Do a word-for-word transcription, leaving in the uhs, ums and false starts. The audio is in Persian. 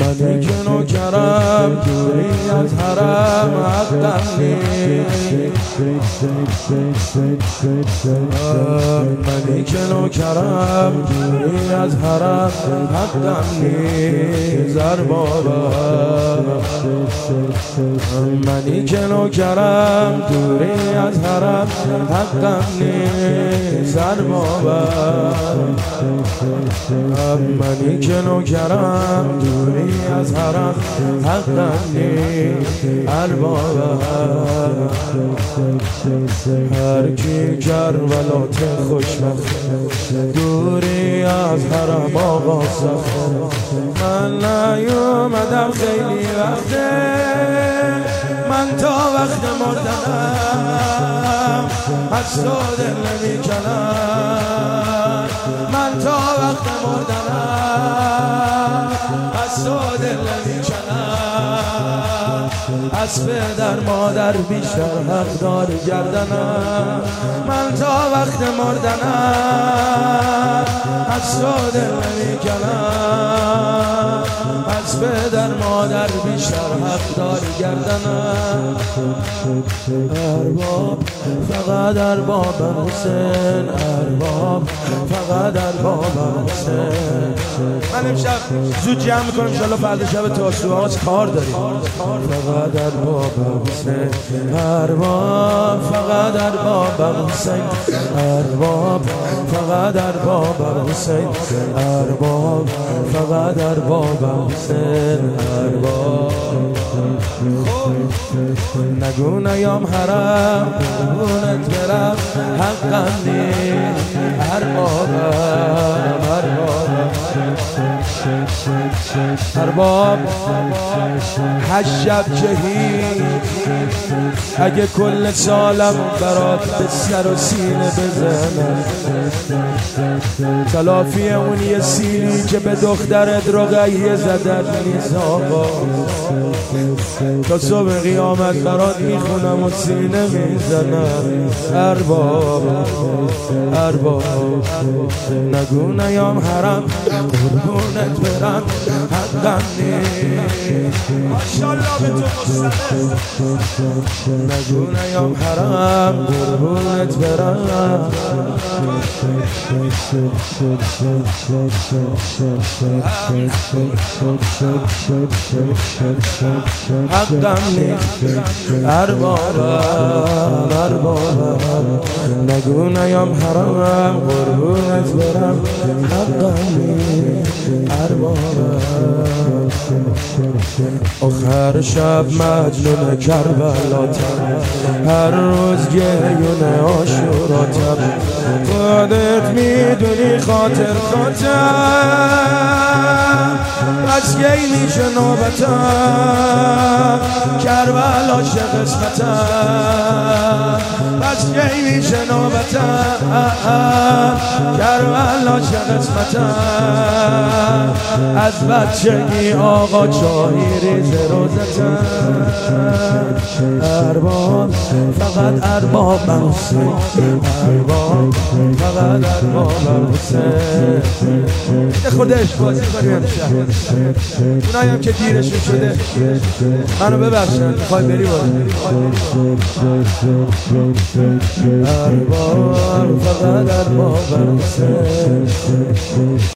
منی که نوکرم دوری از حرم حقم نیست منی که نوکرم دوری از حرم حقم نیست اربابم منی که نوکرم دوری از حرم حقم نیست اربابم منی که نوکرم دوری از حرم حقم نیست اربابم هر کی کربلات خوشبخت دوری از حرم آقا سخت من نیومدم خیلی وقته من تا وقت مردنم از تو دل نمی کنم من تا وقت مردنم از تو دل نمی کنم از پدر مادر بیشتر حق دار گردنم من تا وقت مردنم از تو دل نمی کنم از پدر مادر بیشتر حق دار گردنم ارباب فقط ارباب حسین ارباب فقط ارباب حسین من امشب زود جمع میکنم انشالله فردا شب تاسوعا کار داریم فقط ارباب حسین ارباب فقط ارباب حسین ارباب فقط ارباب حسین ارباب فقط ارباب حسین ارباب نگو نیام حرم قربونت برم حقم نیست اربابم اربابم ارباب هشت شب که هیچ اگه کل سالم برات به سر و سینه بزنم تلافی اون یه سیلی که به دخترت رقیه زدن نیست آقا تا صبح قیامت برات میخونم و سینه میزنم ارباب ارباب نگو نیام حرم قربونت برم حقم نیست ماشاءالله به تو مستند نگو نیام حرم قربونت برم حقم نیست اربابم اربابم نگو نیام حرم قربونت برم حقم نیست اربابم آخر شب مجنون کربلاتم هر روز گریون عاشوراتم خودت میدونی خاطر خاطر بس کی میشه نوبتم کربلا چه قسمتم بس کی میشه نوبتم کربلا چه قسمتم از بچگی آقا چایی ریز روزتم ارباب فقط ارباب حسین ارباب فقط ارباب حسین خودش بازی کنیم امشب اونایی هم که دیرشون شده منو ببخشن میخوای بری بازی ارباب فقط ارباب حسین